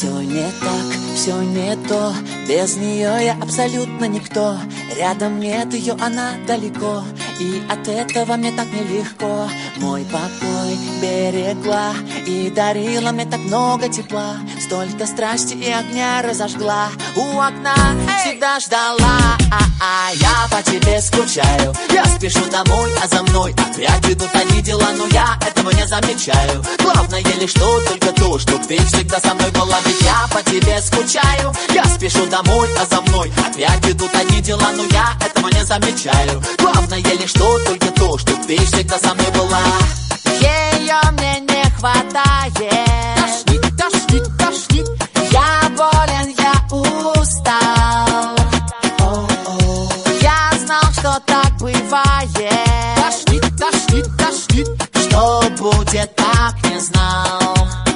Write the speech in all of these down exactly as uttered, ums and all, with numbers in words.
Все не так, все не то, без нее я абсолютно никто. Рядом нет ее, она далеко, и от этого мне так нелегко. Мой покой берегла и дарила мне так много тепла. Столько страсти и огня разожгла. У окна всегда ждала, а-а, я по тебе скучаю. Я спешу домой, а за мной опять идут одни дела, но я этого не замечаю. Главное лишь то, только то, чтоб ты всегда со мной была. Ведь я по тебе скучаю. Я спешу домой, а за мной опять идут одни дела, но я этого не замечаю. Главное лишь то, только то, чтоб ты всегда со мной была. Ее мне не хватает. Тошнит, тошнит, тошнит. Я болен, я устал. О-о. Я знал, что так бывает. Тошнит, тошнит, тошнит. Что будет, так не знал.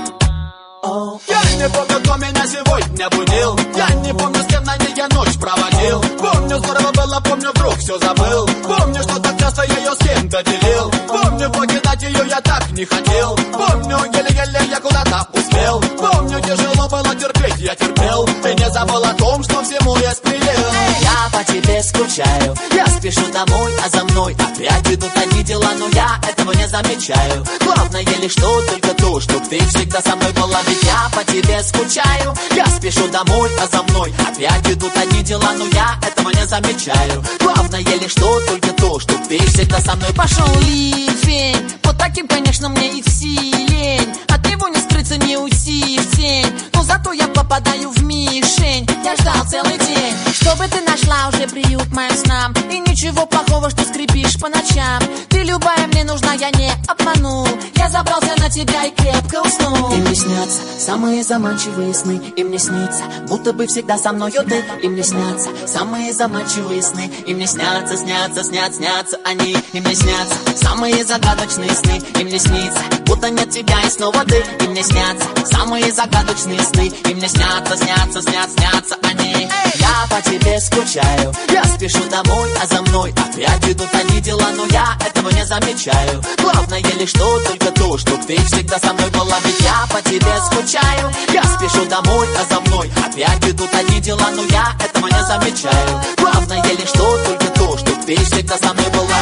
Oh, я oh. не помню, кто меня сегодня будил. Я не помню, с кем на ней я ночь проводил. Помню, здорово было, помню, вдруг все забыл. Помню, что так часто я ее с кем-то делил. Помню, покидать ее я так не хотел. Помню, еле-еле я куда-то успел. Помню, тяжело было терпеть, я терпел. Ты не забыл о том, что всему есть предел. Я по тебе скучаю. Я спешу домой, а за мной опять идут одни дела, но я этого не замечаю. Главное лишь то, только то, чтоб ты всегда со мной была. Ведь я по тебе скучаю. Я спешу домой, а за мной опять идут одни дела, но я этого не замечаю. Главное лишь то, только то, чтоб ты всегда со мной. Пошел ливень, вот таким, конечно, мне и все лень. От него не скрыться, не уйти в тень. Но зато я попадаю в мишень. Я ждал целый день, чтобы ты нашла уже приют моим снам. И ничего плохого, что скрипишь по ночам. Ты любая мне нужна, я не обману. Я забрался на тебя и крепко уснул. И мне снятся самые заманчивые сны. И мне снится, будто бы всегда со мною ты. И мне снятся самые заманчивые сны. И мне снятся, снятся, снятся, снятся они. И мне снятся самые загадочные сны. И мне снится, будто нет тебя и снова ты. И мне снятся самые загадочные сны. И мне снятся, снятся, снятся, снятся они. Я по тебе скучаю. Я спешу домой, а за мной опять идут одни дела, но я этого не замечаю. Главное лишь то, только то, чтоб ты всегда со мной была. Ведь я по тебе скучаю. Я спешу домой, а за мной опять идут одни дела, но я этого не замечаю. Главное лишь то, только то, чтоб ты всегда со мной была.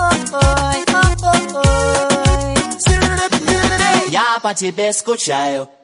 Я по тебе скучаю.